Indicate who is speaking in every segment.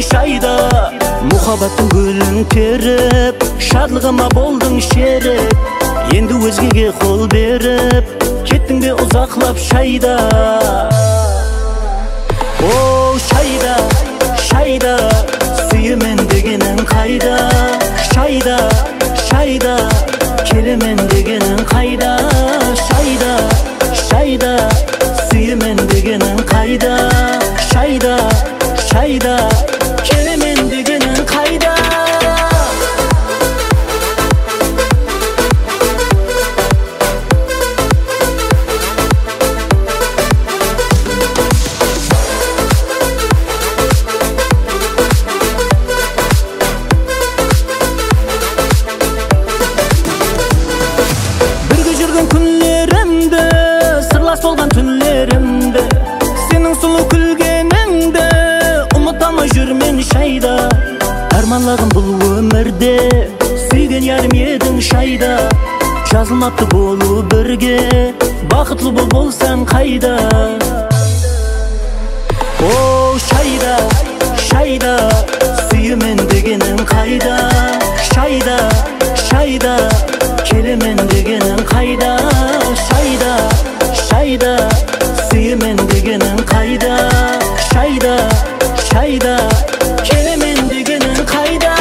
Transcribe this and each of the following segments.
Speaker 1: шайда. Мухаббаттың гүлін теріп, шадлығыма болдың шеріп. Енді өзгеге қол беріп, кеттің бе ұзақлап шайда. О шайда, шайда, сүйемен дегенің қайда? Шайда, шайда, келемен дегенің қайда? Шайда, шайда, сүйемен дегенің қайда? Шайда, шайда, келемен дегенің қайда? Бірге жүрген күнлерімді, сырлас болған түнлерімді, сенің сұлу күлгеніңді ұмытамай жүрмен шайда. Арманлағым бұл өмірде, сүйген ярым едің шайда. Жазылмапты болу бірге, бақытлы болсаң қайда? О шайда, шайда, сүйемен дегенің қайда? Шайда, шайда, келемен дегенің қайда? Шайда, шайда, сүйемен дегенің қайда? Шайда, шайда, келемен дегенің қайда?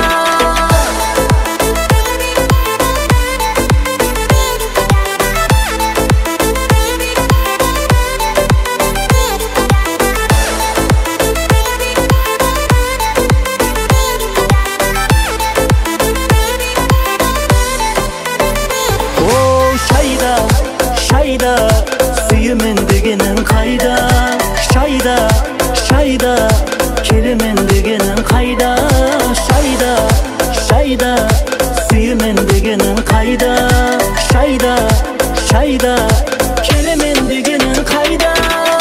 Speaker 1: О шайда, шайда, сүйемен дегенің қайда? Шайда, шайда, келемен дегенің қайда? Шайда, шайда, сүйемен дегенің қайда? Шайда, шайда, келемен дегенің қайда?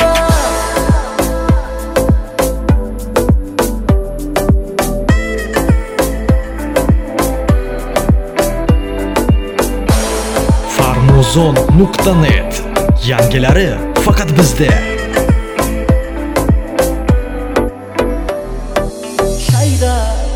Speaker 2: Farmuzon.net yangilari faqat bizda.
Speaker 1: Shayda.